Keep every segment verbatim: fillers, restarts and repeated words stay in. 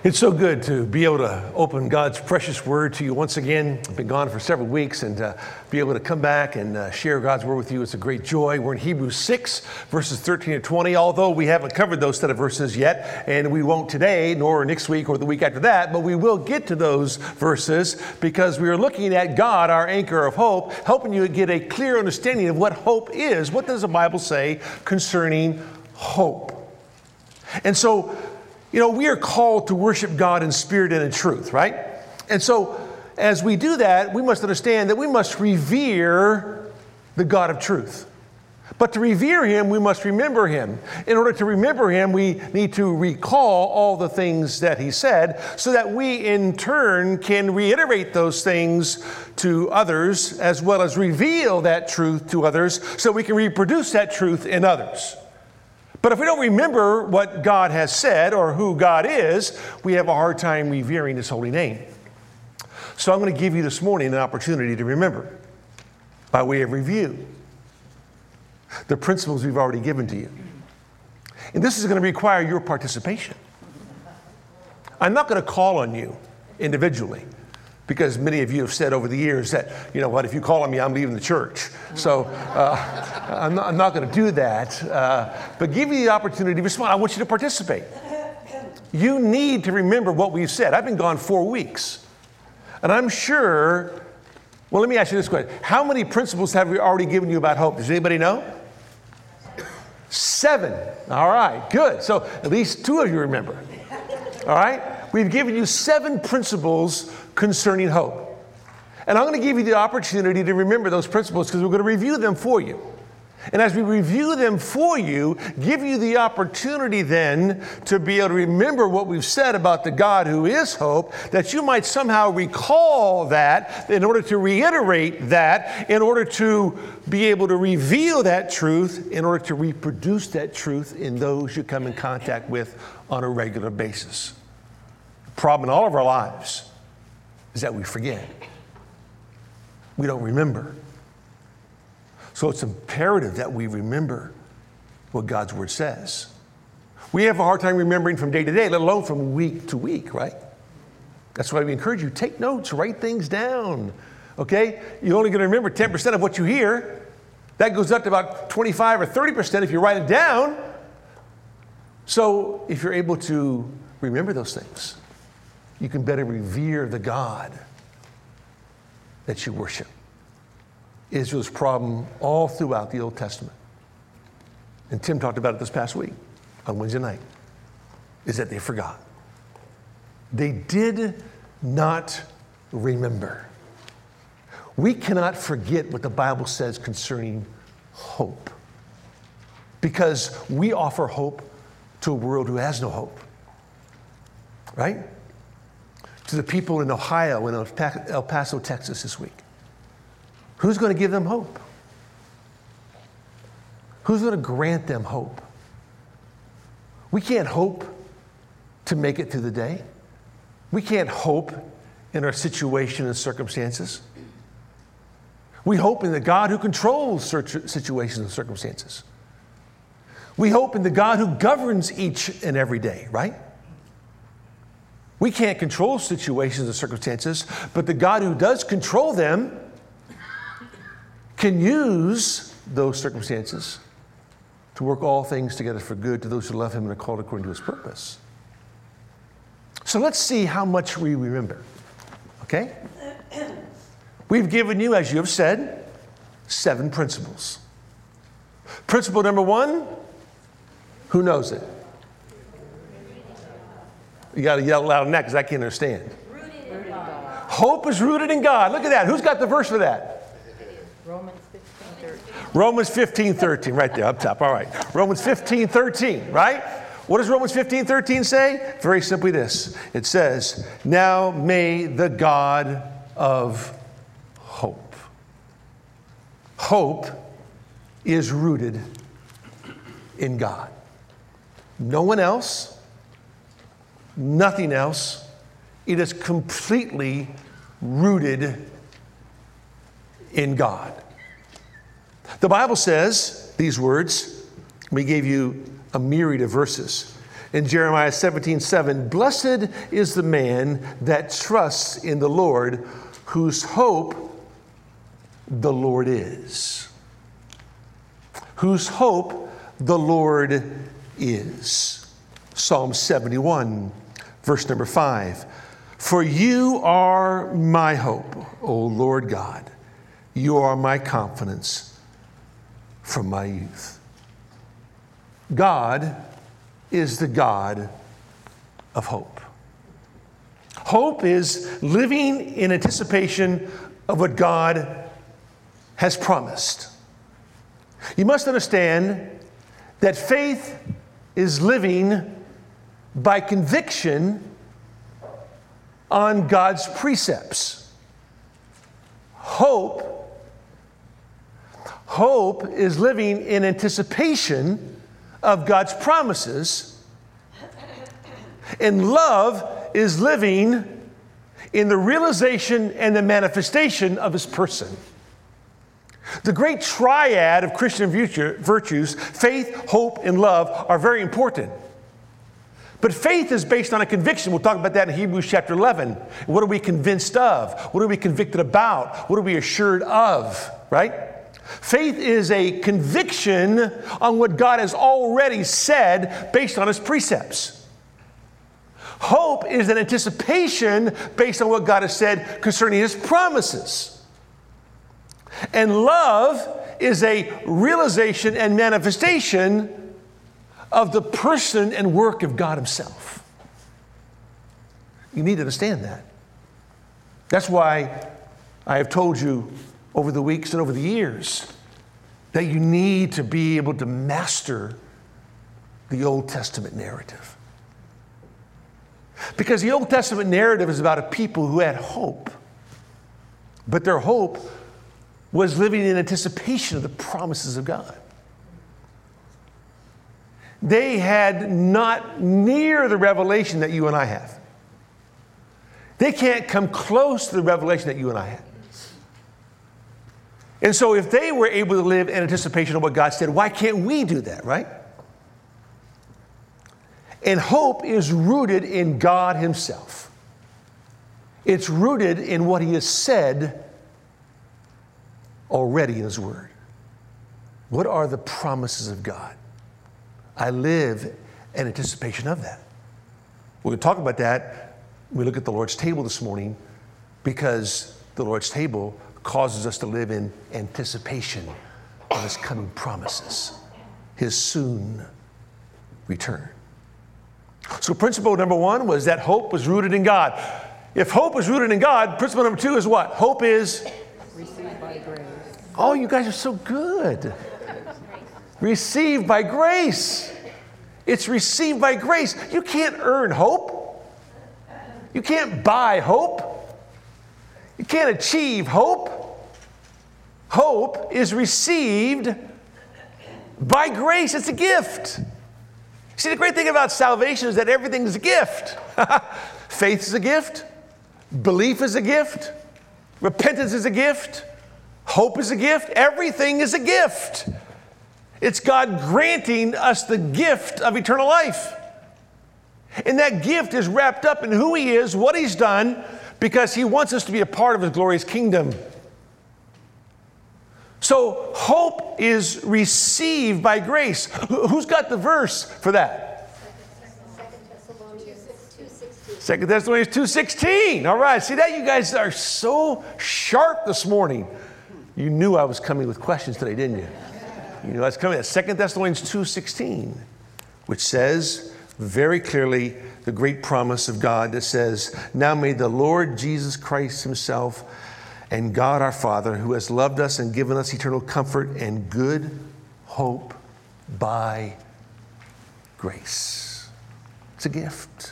It's so good to be able to open God's precious word to you once again. I've been gone for several weeks and uh, be able to come back and uh, share God's word with you. It's a great joy. We're in Hebrews six, verses thirteen to twenty, although we haven't covered those set of verses yet, and we won't today, nor next week or the week after that, but we will get to those verses because we are looking at God, our anchor of hope, helping you get a clear understanding of what hope is. What does the Bible say concerning hope? And so, you know, we are called to worship God in spirit and in truth, right? And so as we do that, we must understand that we must revere the God of truth. But to revere him, we must remember him. In order to remember him, we need to recall all the things that he said so that we in turn can reiterate those things to others as well as reveal that truth to others so we can reproduce that truth in others. But if we don't remember what God has said or who God is, we have a hard time revering his holy name. So I'm going to give you this morning an opportunity to remember, by way of review, the principles we've already given to you. And this is going to require your participation. I'm not going to call on you individually, because many of you have said over the years that, you know what, if you call on me, I'm leaving the church. So uh, I'm not, I'm not going to do that. Uh, but give you the opportunity to respond. I want you to participate. You need to remember what we've said. I've been gone four weeks. And I'm sure, well, let me ask you this question. How many principles have we already given you about hope? Does anybody know? Seven. All right, good. So at least two of you remember. All right? We've given you seven principles concerning hope. And I'm going to give you the opportunity to remember those principles because we're going to review them for you. And as we review them for you, give you the opportunity then to be able to remember what we've said about the God who is hope, that you might somehow recall that in order to reiterate that, in order to be able to reveal that truth, in order to reproduce that truth in those you come in contact with on a regular basis. The problem in all of our lives is that we forget. We don't remember. So it's imperative that we remember what God's word says. We have a hard time remembering from day to day, let alone from week to week, right? That's why we encourage you, take notes, write things down, okay? You're only going to remember ten percent of what you hear. That goes up to about twenty-five or thirty percent if you write it down. So if you're able to remember those things, you can better revere the God that you worship. Israel's problem all throughout the Old Testament, and Tim talked about it this past week on Wednesday night, is that they forgot. They did not remember. We cannot forget what the Bible says concerning hope, because we offer hope to a world who has no hope, right? To the people in Ohio and El Paso, Texas this week. Who's going to give them hope? Who's going to grant them hope? We can't hope to make it through the day. We can't hope in our situation and circumstances. We hope in the God who controls situations and circumstances. We hope in the God who governs each and every day, right? We can't control situations and circumstances, but the God who does control them can use those circumstances to work all things together for good to those who love him and are called according to his purpose. So let's see how much we remember, okay? We've given you, as you have said, seven principles. Principle number one, who knows it? You got to yell loud in that because I can't understand. Rooted in God. Hope is rooted in God. Look at that. Who's got the verse for that? Romans fifteen thirteen. Romans fifteen thirteen, right there up top. All right. Romans fifteen thirteen, right? What does Romans fifteen thirteen say? Very simply this. It says, now may the God of hope. Hope is rooted in God. No one else, nothing else. It is completely rooted in God. The Bible says these words. We gave you a myriad of verses. in Jeremiah seventeen seven, blessed is the man that trusts in the Lord, whose hope the Lord is. Whose hope the Lord is. Psalm seventy-one, verse number five. For you are my hope, O Lord God. You are my confidence from my youth. God is the God of hope. Hope is living in anticipation of what God has promised. You must understand that faith is living by conviction on God's precepts. Hope, hope is living in anticipation of God's promises, and love is living in the realization and the manifestation of His person. The great triad of Christian virtues, faith, hope, and love, are very important. But faith is based on a conviction. We'll talk about that in Hebrews chapter eleven. What are we convinced of? What are we convicted about? What are we assured of? Right? Faith is a conviction on what God has already said based on His precepts. Hope is an anticipation based on what God has said concerning His promises. And love is a realization and manifestation of the person and work of God Himself. You need to understand that. That's why I have told you over the weeks and over the years that you need to be able to master the Old Testament narrative. Because the Old Testament narrative is about a people who had hope, but their hope was living in anticipation of the promises of God. They had not near the revelation that you and I have. They can't come close to the revelation that you and I have. And so if they were able to live in anticipation of what God said, why can't we do that, right? And hope is rooted in God Himself. It's rooted in what He has said already in His Word. What are the promises of God? I live in anticipation of that. We're going to talk about that when we look at the Lord's table this morning, because the Lord's table causes us to live in anticipation of His coming promises, His soon return. So principle number one was that hope was rooted in God. If hope is rooted in God, principle number two is what? Hope is Received by grace. Oh, you guys are so good. Received by grace. It's received by grace. You can't earn hope. You can't buy hope. You can't achieve hope. Hope is received by grace. It's a gift. See, the great thing about salvation is that everything is a gift. Faith is a gift. Belief is a gift. Repentance is a gift. Hope is a gift. Everything is a gift. It's God granting us the gift of eternal life. And that gift is wrapped up in who He is, what He's done, because He wants us to be a part of His glorious kingdom. So hope is received by grace. Who's got the verse for that? Second Thessalonians two sixteen. All right. See that? You guys are so sharp this morning. You knew I was coming with questions today, didn't you? You know, that's coming at Second Thessalonians two sixteen, which says very clearly the great promise of God that says, now may the Lord Jesus Christ Himself and God our Father, who has loved us and given us eternal comfort and good hope by grace. It's a gift.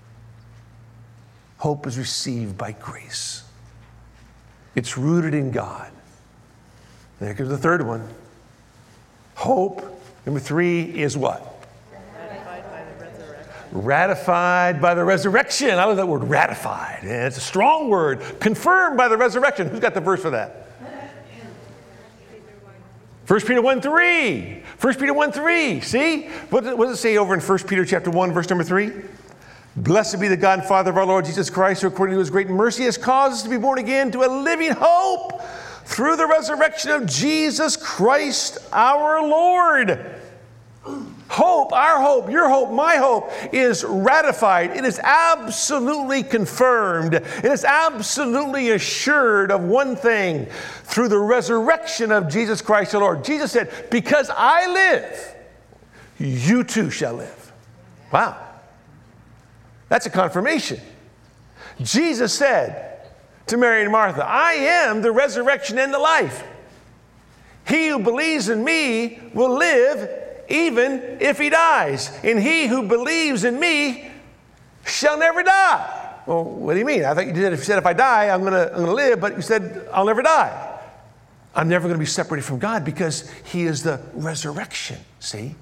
Hope is received by grace. It's rooted in God. There comes the third one. Hope, number three, is what? Ratified by the resurrection. Ratified by the resurrection. I love that word, ratified. Yeah, it's a strong word. Confirmed by the resurrection. Who's got the verse for that? First Peter one three. First Peter one three. See? What does, what does it say over in First Peter chapter one, verse number three? Blessed be the God and Father of our Lord Jesus Christ, who according to his great mercy has caused us to be born again to a living hope through the resurrection of Jesus Christ our Lord. Hope, our hope, your hope, my hope is ratified. It is absolutely confirmed. It is absolutely assured of one thing, through the resurrection of Jesus Christ the Lord. Jesus said, because I live, you too shall live. Wow. That's a confirmation. Jesus said to Mary and Martha, I am the resurrection and the life. He who believes in me will live even if he dies. And he who believes in me shall never die. Well, what do you mean? I thought you did, if you said if I die, I'm going to I'm going to live, but you said I'll never die. I'm never going to be separated from God because he is the resurrection, see?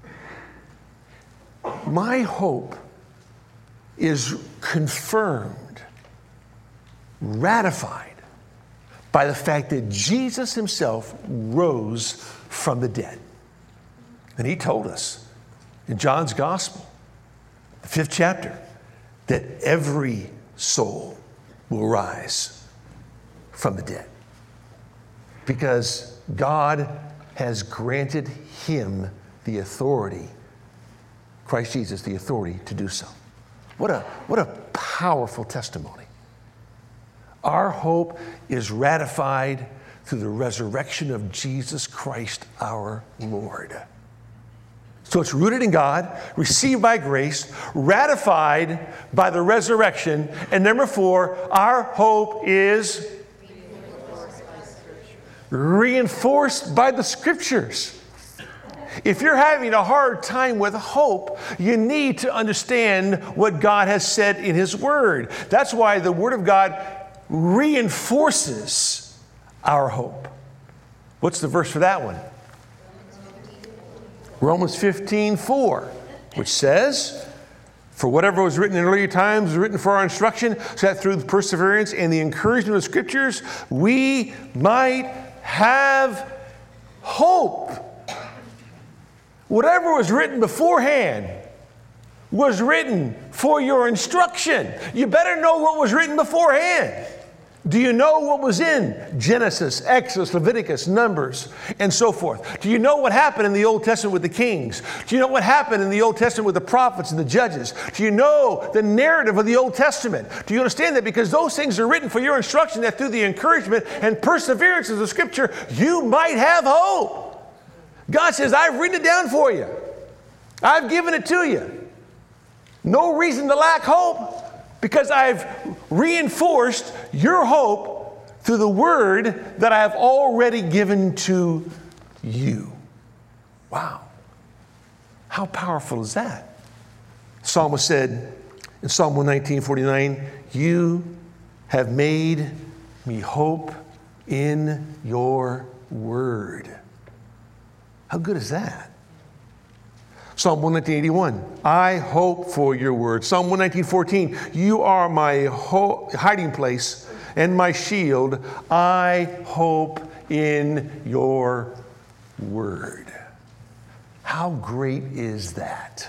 My hope is confirmed, ratified by the fact that Jesus himself rose from the dead. And he told us in John's Gospel, the fifth chapter, that every soul will rise from the dead. Because God has granted him the authority, Christ Jesus, the authority to do so. What a, what a powerful testimony. Our hope is ratified through the resurrection of Jesus Christ our Lord. So it's rooted in God, received by grace, ratified by the resurrection. And number four, our hope is reinforced by the Scriptures. If you're having a hard time with hope, you need to understand what God has said in his Word. That's why the Word of God reinforces our hope. What's the verse for that one? Romans fifteen four, which says, for whatever was written in earlier times was written for our instruction, so that through the perseverance and the encouragement of Scriptures, we might have hope. Whatever was written beforehand was written for your instruction. You better know what was written beforehand. Do you know what was in Genesis, Exodus, Leviticus, Numbers, and so forth? Do you know what happened in the Old Testament with the kings? Do you know what happened in the Old Testament with the prophets and the judges? Do you know the narrative of the Old Testament? Do you understand that? Because those things are written for your instruction, that through the encouragement and perseverance of the Scripture, you might have hope. God says, I've written it down for you. I've given it to you. No reason to lack hope, because I've reinforced your hope through the Word that I have already given to you. Wow. How powerful is that? The psalmist said in Psalm one nineteen forty-nine, you have made me hope in your Word. How good is that? Psalm one nineteen eighty-one, I hope for your word. Psalm one nineteen fourteen, you are my ho- hiding place and my shield. I hope in your word. How great is that?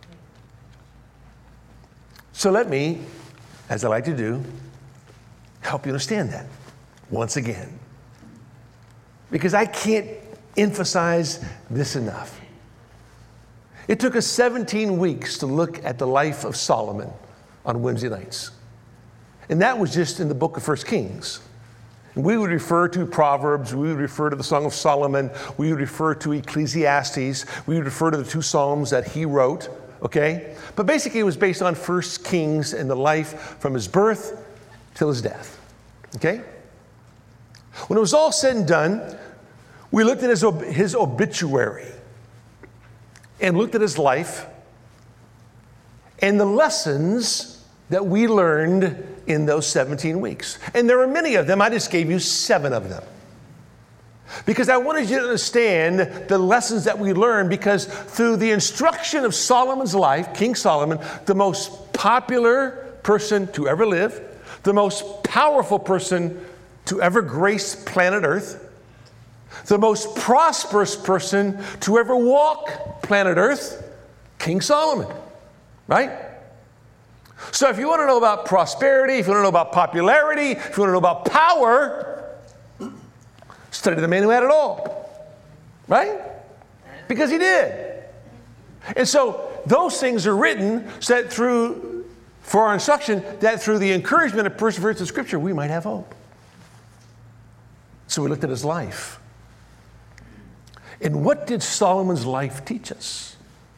So let me, as I like to do, help you understand that once again. Because I can't emphasize this enough. It took us seventeen weeks to look at the life of Solomon on Wednesday nights. And that was just in the book of First Kings. And we would refer to Proverbs, we would refer to the Song of Solomon, we would refer to Ecclesiastes, we would refer to the two Psalms that he wrote, okay? But basically it was based on First Kings and the life from his birth till his death, okay? When it was all said and done, we looked at his, ob- his obituary and looked at his life and the lessons that we learned in those seventeen weeks. And there were many of them. I just gave you seven of them. Because I wanted you to understand the lessons that we learned, because through the instruction of Solomon's life, King Solomon, the most popular person to ever live, the most powerful person to ever grace planet Earth, The most prosperous person to ever walk planet Earth, King Solomon, right? So if you want to know about prosperity, if you want to know about popularity, if you want to know about power, study the man who had it all, right? Because he did. And so those things are written so that through, for our instruction, that through the encouragement and perseverance of Scripture, we might have hope. So we looked at his life. And what did Solomon's life teach us?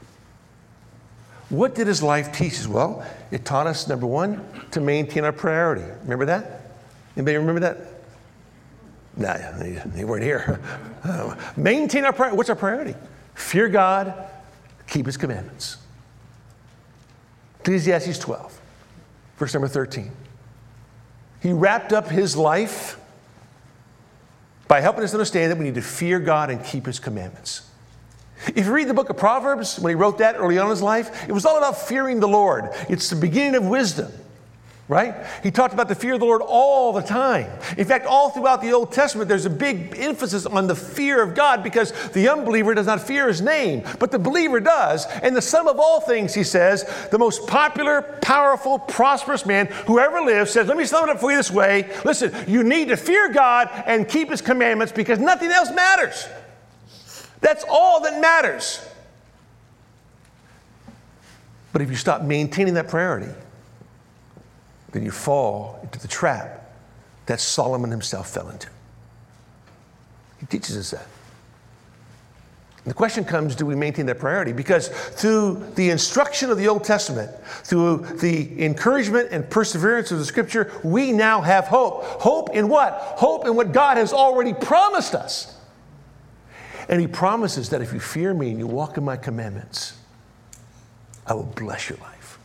What did his life teach us? Well, it taught us, number one, to maintain our priority. Remember that? Anybody remember that? Nah, you weren't here. Uh, maintain our priority. What's our priority? Fear God, keep his commandments. Ecclesiastes twelve, verse number thirteen. He wrapped up his life by helping us understand that we need to fear God and keep his commandments. If you read the book of Proverbs, when he wrote that early on in his life, it was all about fearing the Lord. It's the beginning of wisdom, right? He talked about the fear of the Lord all the time. In fact, all throughout the Old Testament, there's a big emphasis on the fear of God because the unbeliever does not fear his name, but the believer does. And the sum of all things, he says, the most popular, powerful, prosperous man who ever lived says, let me sum it up for you this way. Listen, you need to fear God and keep his commandments because nothing else matters. That's all that matters. But if you stop maintaining that priority, then you fall into the trap that Solomon himself fell into. He teaches us that. And the question comes, do we maintain that priority? Because through the instruction of the Old Testament, through the encouragement and perseverance of the Scripture, we now have hope. Hope in what? Hope in what God has already promised us. And he promises that if you fear me and you walk in my commandments, I will bless your life.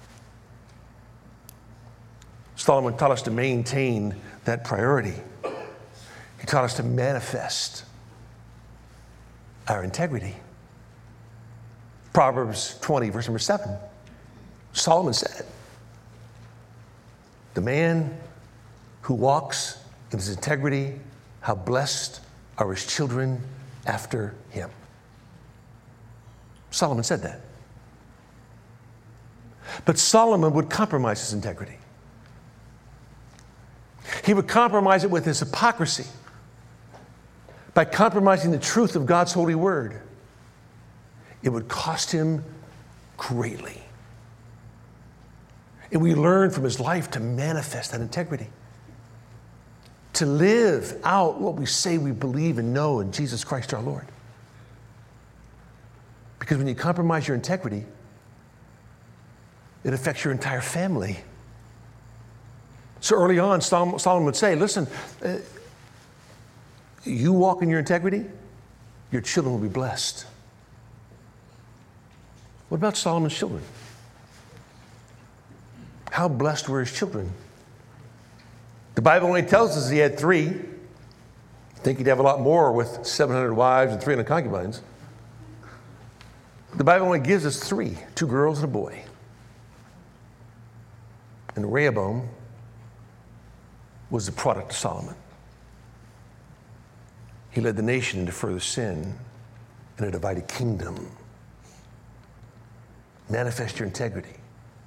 Solomon taught us to maintain that priority. He taught us to manifest our integrity. Proverbs twenty, verse number seven. Solomon said, the man who walks in his integrity, how blessed are his children after him. Solomon said that. But Solomon would compromise his integrity. He would compromise it with his hypocrisy by compromising the truth of God's holy word. It would cost him greatly. And we learn from his life to manifest that integrity, to live out what we say we believe and know in Jesus Christ our Lord. Because when you compromise your integrity, it affects your entire family. So early on, Solomon would say, listen, uh, you walk in your integrity, your children will be blessed. What about Solomon's children? How blessed were his children? The Bible only tells us he had three. I think he'd have a lot more with seven hundred wives and three hundred concubines. The Bible only gives us three, two girls and a boy. And Rehoboam was the product of Solomon. He led the nation into further sin and a divided kingdom. Manifest your integrity.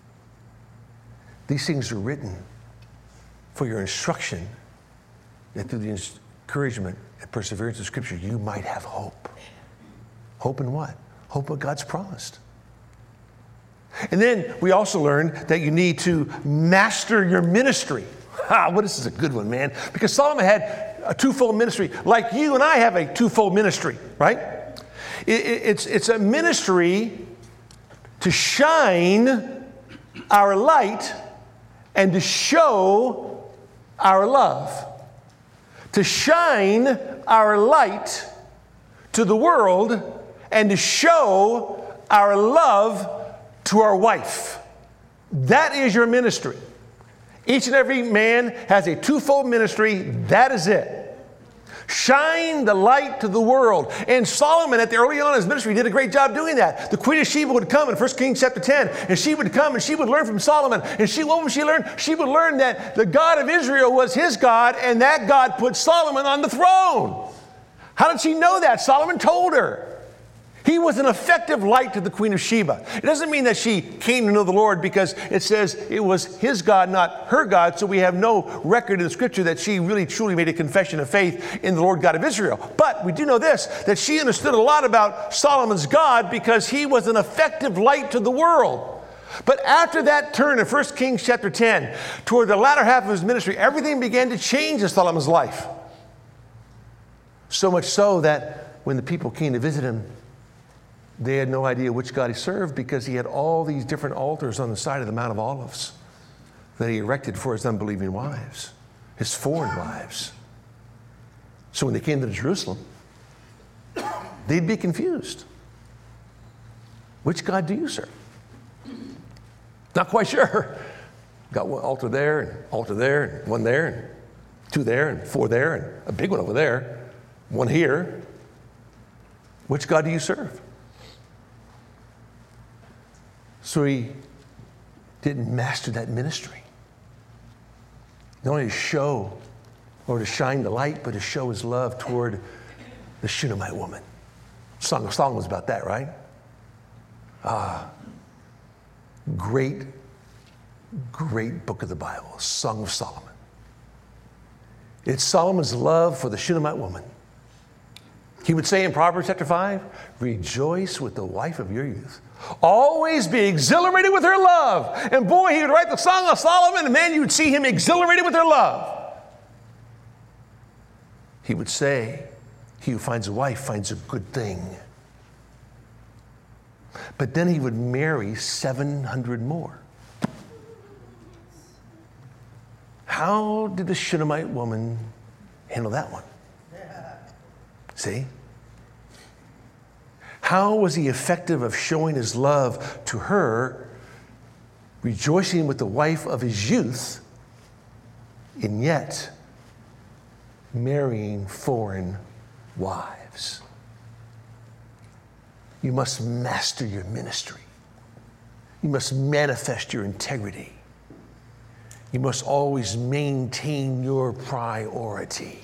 These things are written for your instruction, that through the encouragement and perseverance of Scripture, you might have hope. Hope in what? Hope what God's promised. And then we also learned that you need to master your ministry. Ah, well, this is a good one, man. Because Solomon had a twofold ministry, like you and I have a twofold ministry, right? It, it, it's, it's a ministry to shine our light and to show our love. To shine our light to the world and to show our love to our wife. That is your ministry. Each and every man has a twofold ministry. That is it. Shine the light to the world. And Solomon, at the early on in his ministry, did a great job doing that. The Queen of Sheba would come in First Kings chapter ten, and she would come and she would learn from Solomon. And she, what would she learn? She would learn that the God of Israel was his God, and that God put Solomon on the throne. How did she know that? Solomon told her. He was an effective light to the Queen of Sheba. It doesn't mean that she came to know the Lord, because it says it was his God, not her God. So we have no record in the scripture that she really truly made a confession of faith in the Lord God of Israel. But we do know this, that she understood a lot about Solomon's God because he was an effective light to the world. But after that turn in First Kings chapter ten, toward the latter half of his ministry, everything began to change in Solomon's life. So much so that when the people came to visit him, they had no idea which God he served, because he had all these different altars on the side of the Mount of Olives that he erected for his unbelieving wives, his foreign wives. So when they came to Jerusalem, they'd be confused. Which God do you serve? Not quite sure. Got one altar there, and altar there, and one there, and two there, and four there, and a big one over there, one here. Which God do you serve? So he didn't master that ministry. Not only to show or to shine the light, but to show his love toward the Shunammite woman. Song of Solomon was about that, right? Ah, great, great book of the Bible, Song of Solomon. It's Solomon's love for the Shunammite woman. He would say in Proverbs chapter five, rejoice with the wife of your youth. Always be exhilarated with her love. And boy, he would write the Song of Solomon, and man, you would see him exhilarated with her love. He would say, he who finds a wife finds a good thing. But then he would marry seven hundred more. How did the Shunammite woman handle that one? See? How was he effective of showing his love to her, rejoicing with the wife of his youth, and yet marrying foreign wives? You must master your ministry. You must manifest your integrity. You must always maintain your priority.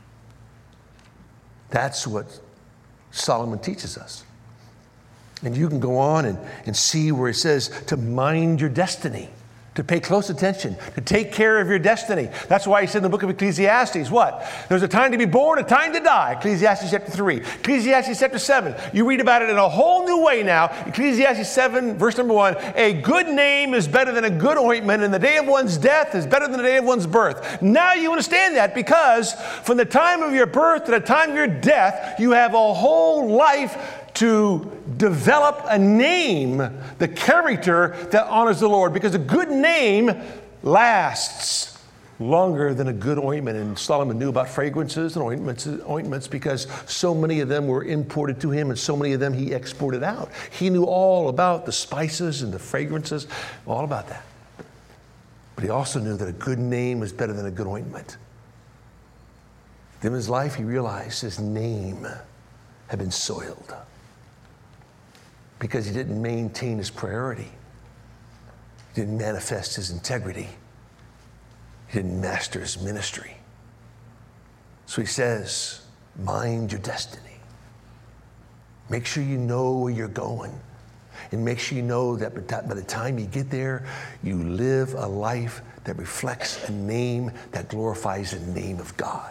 That's what Solomon teaches us. And you can go on and, and see where it says to mind your destiny, to pay close attention, to take care of your destiny. That's why he said in the book of Ecclesiastes, what? There's a time to be born, a time to die. Ecclesiastes chapter three. Ecclesiastes chapter seven. You read about it in a whole new way now. Ecclesiastes seven, verse number one. A good name is better than a good ointment, and the day of one's death is better than the day of one's birth. Now you understand that, because from the time of your birth to the time of your death, you have a whole life to develop a name, the character that honors the Lord, because a good name lasts longer than a good ointment. And Solomon knew about fragrances and ointments, ointments because so many of them were imported to him, and so many of them he exported out. He knew all about the spices and the fragrances, all about that. But he also knew that a good name was better than a good ointment. Then in his life, he realized his name had been soiled, because he didn't maintain his priority. He didn't manifest his integrity. He didn't master his ministry. So he says, mind your destiny. Make sure you know where you're going. And make sure you know that by the time you get there, you live a life that reflects a name that glorifies the name of God.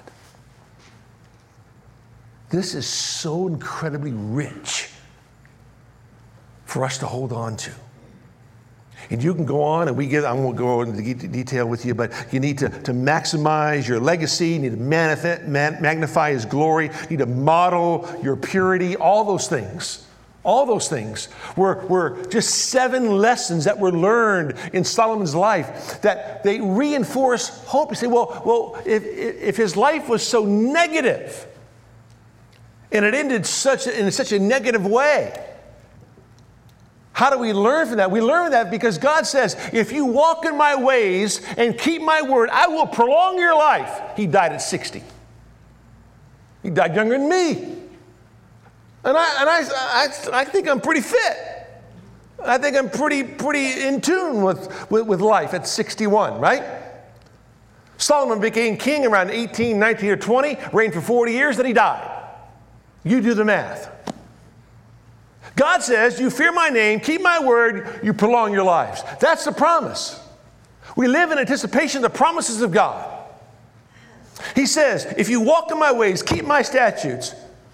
This is so incredibly rich for us to hold on to. And you can go on, and we get, I won't go into detail with you, but you need to, to maximize your legacy. You need to manifest, man, magnify his glory. You need to model your purity, all those things. All those things were, were just seven lessons that were learned in Solomon's life that they reinforce hope. You say, well, well if, if his life was so negative and it ended such in such a negative way, how do we learn from that? We learn that because God says, if you walk in my ways and keep my word, I will prolong your life. He died at sixty. He died younger than me. And I, and I, I, I think I'm pretty fit. I think I'm pretty, pretty in tune with, with, with life at sixty-one, right? Solomon became king around eighteen, nineteen, or twenty, reigned for forty years, then he died. You do the math. God says, you fear my name, keep my word, you prolong your lives. That's the promise. We live in anticipation of the promises of God. He says, if you walk in my ways, keep my statutes,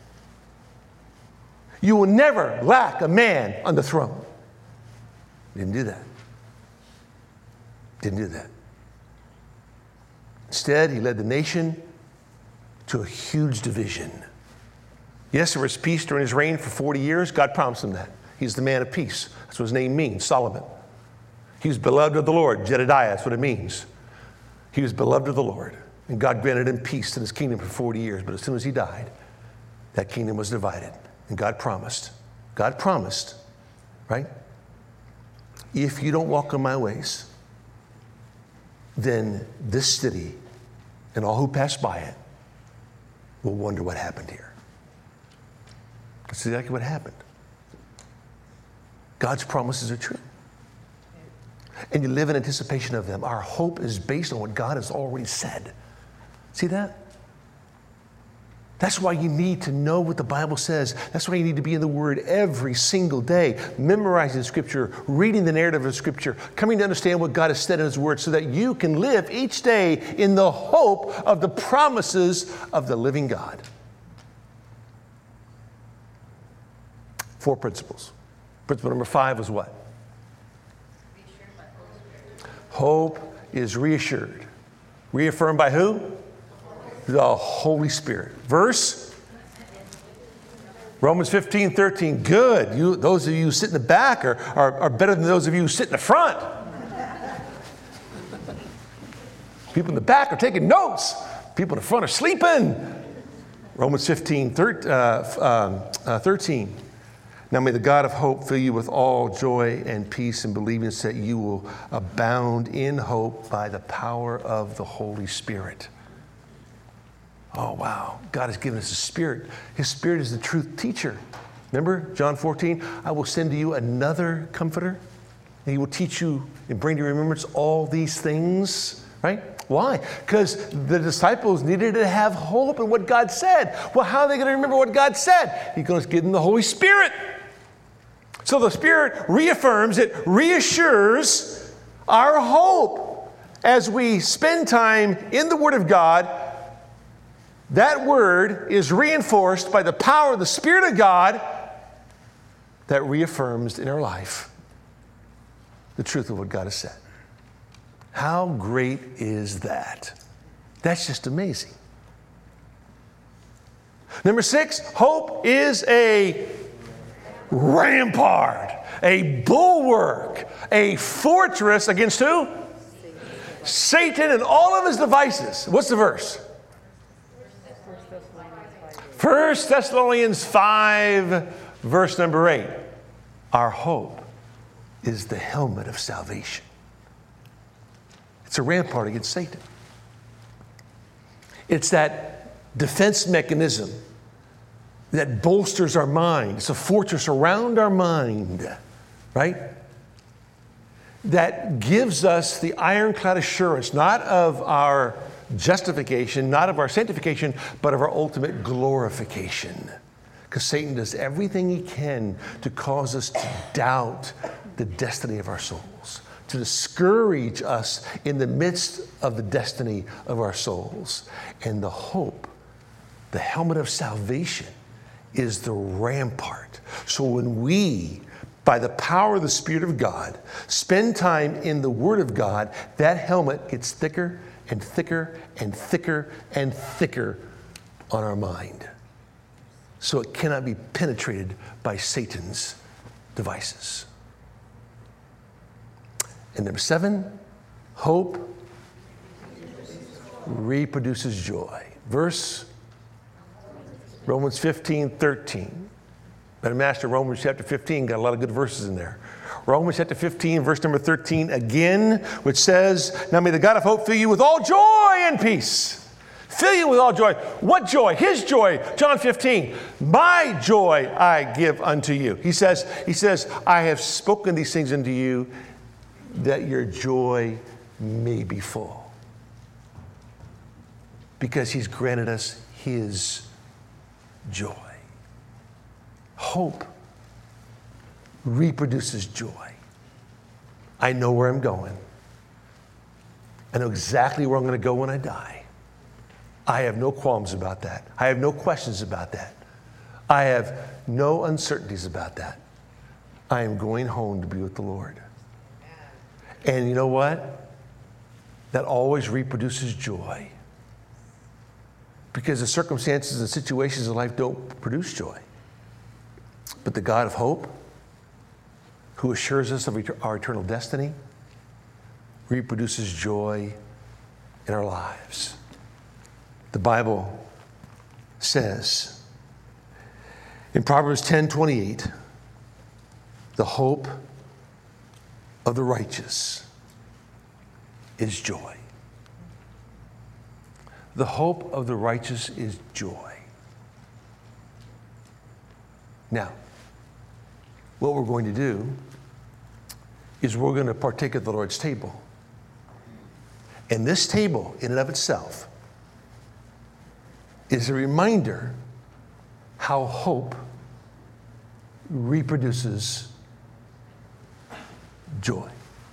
you will never lack a man on the throne. Didn't do that. Didn't do that. Instead, he led the nation to a huge division. Yes, there was peace during his reign for forty years. God promised him that. He's the man of peace. That's what his name means, Solomon. He was beloved of the Lord, Jedediah, that's what it means. He was beloved of the Lord. And God granted him peace in his kingdom for forty years. But as soon as he died, that kingdom was divided. And God promised, God promised, right? If you don't walk in my ways, then this city and all who pass by it will wonder what happened here. That's exactly what happened. God's promises are true. And you live in anticipation of them. Our hope is based on what God has already said. See that? That's why you need to know what the Bible says. That's why you need to be in the Word every single day, memorizing Scripture, reading the narrative of Scripture, coming to understand what God has said in His Word so that you can live each day in the hope of the promises of the living God. Four principles. Principle number five was what? Hope is reassured. Reaffirmed by who? The Holy Spirit. Verse? Romans fifteen, thirteen. Good. You, those of you who sit in the back are, are, are better than those of you who sit in the front. People in the back are taking notes. People in the front are sleeping. Romans fifteen, thirteen. Uh, uh, thirteen. Now may the God of hope fill you with all joy and peace in believing so that you will abound in hope by the power of the Holy Spirit. Oh, wow. God has given us a Spirit. His Spirit is the truth teacher. Remember John fourteen? I will send to you another comforter. And he will teach you and bring to your remembrance all these things. Right? Why? Because the disciples needed to have hope in what God said. Well, how are they going to remember what God said? He's going to give them the Holy Spirit. So the Spirit reaffirms, it reassures our hope as we spend time in the Word of God. That Word is reinforced by the power of the Spirit of God that reaffirms in our life the truth of what God has said. How great is that? That's just amazing. Number six, hope is a rampart, a bulwark, a fortress against who? Satan. Satan and all of his devices. What's the verse? First Thessalonians five, verse number eight. Our hope is the helmet of salvation. It's a rampart against Satan. It's that defense mechanism that bolsters our mind. It's a fortress around our mind, right? That gives us the ironclad assurance, not of our justification, not of our sanctification, but of our ultimate glorification. Because Satan does everything he can to cause us to doubt the destiny of our souls, to discourage us in the midst of the destiny of our souls. And the hope, the helmet of salvation, is the rampart. So when we, by the power of the Spirit of God, spend time in the Word of God, that helmet gets thicker and thicker and thicker and thicker on our mind. So it cannot be penetrated by Satan's devices. And number seven, hope reproduces joy. Verse Romans fifteen, thirteen. Better master Romans chapter fifteen, got a lot of good verses in there. Romans chapter fifteen, verse number thirteen again, which says, now may the God of hope fill you with all joy and peace. Fill you with all joy. What joy? His joy. John fifteen. My joy I give unto you. He says, he says, I have spoken these things unto you that your joy may be full. Because he's granted us his joy. Hope reproduces joy. I know where I'm going. I know exactly where I'm going to go when I die. I have no qualms about that. I have no questions about that. I have no uncertainties about that. I am going home to be with the Lord. And you know what? That always reproduces joy. Because the circumstances and situations of life don't produce joy. But the God of hope, who assures us of our eternal destiny, reproduces joy in our lives. The Bible says in Proverbs ten twenty-eight, the hope of the righteous is joy. The hope of the righteous is joy. Now, what we're going to do is we're going to partake of the Lord's table. And this table, in and of itself, is a reminder how hope reproduces joy.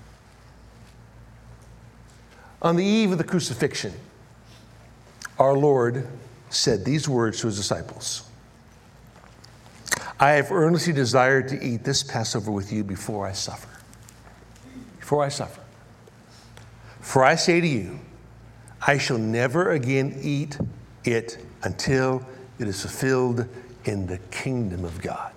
On the eve of the crucifixion, our Lord said these words to his disciples: I have earnestly desired to eat this Passover with you before I suffer. Before I suffer. For I say to you, I shall never again eat it until it is fulfilled in the kingdom of God.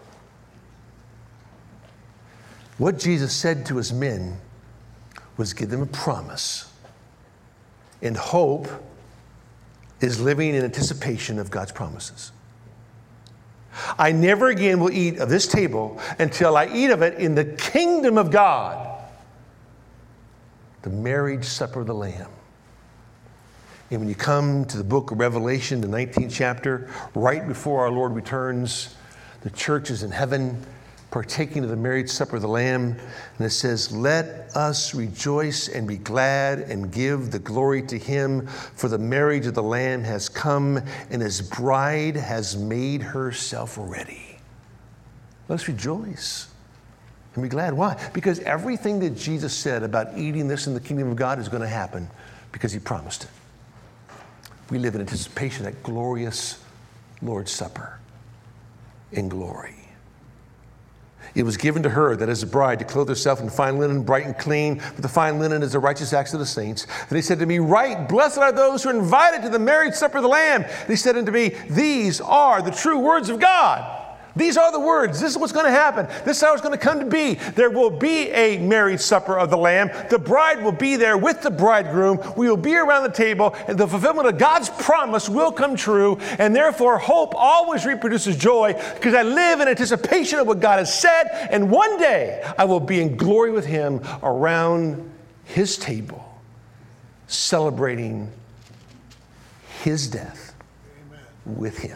What Jesus said to his men was give them a promise. And hope is living in anticipation of God's promises. I never again will eat of this table until I eat of it in the kingdom of God. The marriage supper of the Lamb. And when you come to the book of Revelation, the nineteenth chapter, right before our Lord returns, the church is in heaven partaking of the marriage supper of the Lamb. And it says, let us rejoice and be glad and give the glory to him, for the marriage of the Lamb has come and his bride has made herself ready. Let's rejoice and be glad. Why? Because everything that Jesus said about eating this in the kingdom of God is going to happen because he promised it. We live in anticipation of that glorious Lord's Supper in glory. It was given to her, that is a bride, to clothe herself in fine linen, bright and clean. But the fine linen is the righteous acts of the saints. And he said to me, right, blessed are those who are invited to the marriage supper of the Lamb. And he said unto me, these are the true words of God. These are the words. This is what's going to happen. This is how it's going to come to be. There will be a marriage supper of the Lamb. The bride will be there with the bridegroom. We will be around the table, and the fulfillment of God's promise will come true. And therefore, hope always reproduces joy, because I live in anticipation of what God has said. And one day, I will be in glory with him around his table, celebrating his death with him.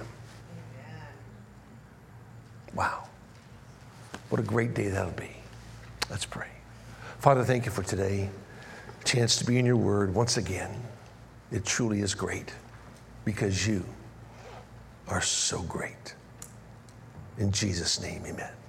Wow. What a great day that'll be. Let's pray. Father, thank you for today. A chance to be in your word once again. It truly is great because you are so great. In Jesus' name, amen.